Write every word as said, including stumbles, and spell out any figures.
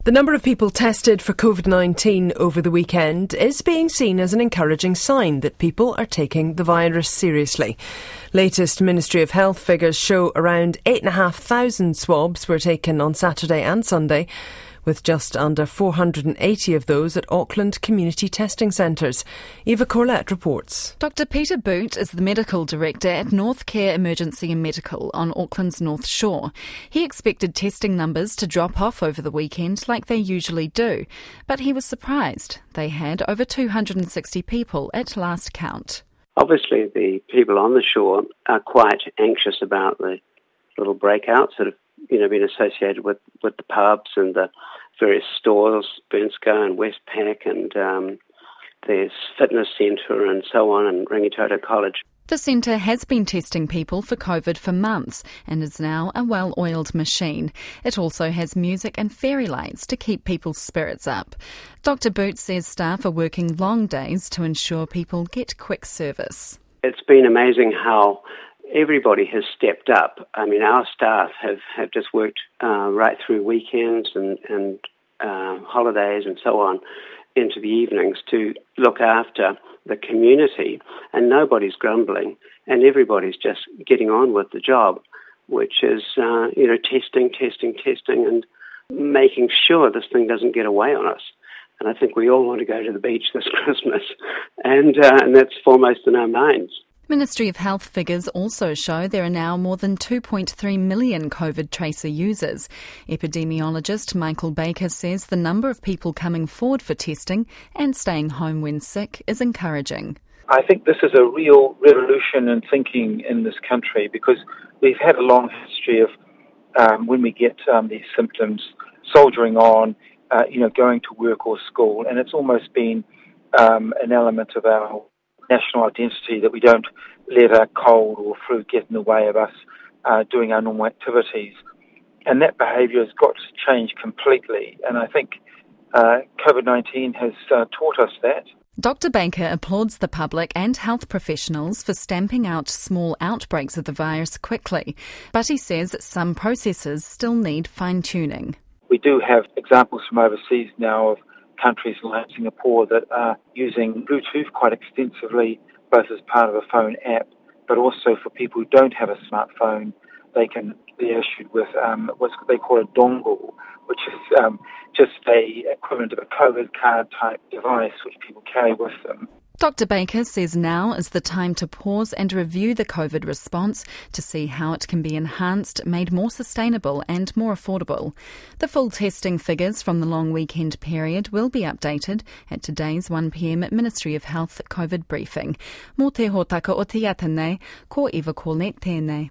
The number of people tested for COVID nineteen over the weekend is being seen as an encouraging sign that people are taking the virus seriously. Latest Ministry of Health figures show around eight thousand five hundred swabs were taken on Saturday and Sunday, with just under four hundred eighty of those at Auckland community testing centres. Eva Corlett reports. Doctor Peter Boot is the Medical Director at North Care Emergency and Medical on Auckland's North Shore. He expected testing numbers to drop off over the weekend like they usually do, but he was surprised. They had over two hundred sixty people at last count. Obviously, the people on the shore are quite anxious about the little breakouts that have you know, been associated with, with the pubs and the various stores, Burnsko and Westpac, and um, there's fitness centre and so on, and Rangitoto College. The centre has been testing people for COVID for months and is now a well-oiled machine. It also has music and fairy lights to keep people's spirits up. Doctor Boot says staff are working long days to ensure people get quick service. It's been amazing how everybody has stepped up. I mean, our staff have, have just worked uh, right through weekends and, and uh, holidays and so on into the evenings to look after the community, and nobody's grumbling, and everybody's just getting on with the job, which is, uh, you know, testing, testing, testing, and making sure this thing doesn't get away on us. And I think we all want to go to the beach this Christmas, and uh, and that's foremost in our minds. Ministry of Health figures also show there are now more than two point three million COVID tracer users. Epidemiologist Michael Baker says the number of people coming forward for testing and staying home when sick is encouraging. I think this is a real revolution in thinking in this country, because we've had a long history of um, when we get um, these symptoms, soldiering on, uh, you know, going to work or school, and it's almost been um, an element of our national identity that we don't let a cold or flu get in the way of us uh, doing our normal activities. And that behaviour has got to change completely. And I think uh, COVID nineteen has uh, taught us that. Doctor Baker applauds the public and health professionals for stamping out small outbreaks of the virus quickly. But he says some processes still need fine-tuning. We do have examples from overseas now of countries like Singapore that are using Bluetooth quite extensively, both as part of a phone app, but also for people who don't have a smartphone, they can be issued with um, what they call a dongle, which is um, just a equivalent of a COVID card type device which people carry with them. Doctor Baker says now is the time to pause and review the COVID response to see how it can be enhanced, made more sustainable and more affordable. The full testing figures from the long weekend period will be updated at today's one p.m. Ministry of Health COVID briefing. Mō te hōtaka o te atanei, ko Eva Corlett tēnei.